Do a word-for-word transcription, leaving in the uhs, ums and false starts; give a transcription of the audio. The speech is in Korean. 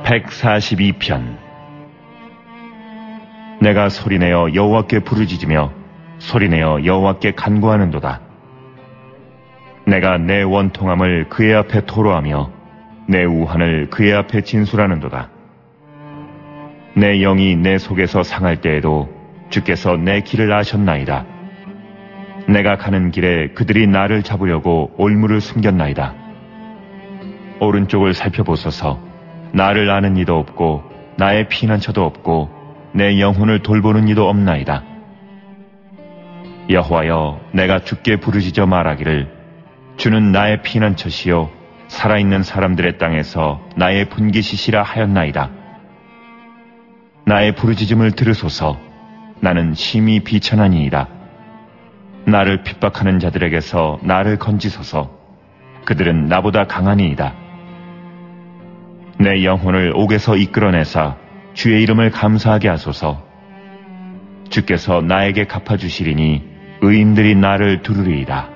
백사십이 편. 내가 소리내어 여호와께 부르짖으며 소리내어 여호와께 간구하는도다. 내가 내 원통함을 그의 앞에 토로하며 내 우한을 그의 앞에 진술하는도다. 내 영이 내 속에서 상할 때에도 주께서 내 길을 아셨나이다. 내가 가는 길에 그들이 나를 잡으려고 올무를 숨겼나이다. 오른쪽을 살펴보소서. 나를 아는 이도 없고 나의 피난처도 없고 내 영혼을 돌보는 이도 없나이다. 여호와여, 내가 주께 부르짖어 말하기를 주는 나의 피난처시요 살아있는 사람들의 땅에서 나의 분깃이시라 하였나이다. 나의 부르짖음을 들으소서. 나는 심히 비천하니이다. 나를 핍박하는 자들에게서 나를 건지소서. 그들은 나보다 강하니이다. 내 영혼을 옥에서 이끌어내사 주의 이름을 감사하게 하소서. 주께서 나에게 갚아주시리니 의인들이 나를 두르리이다.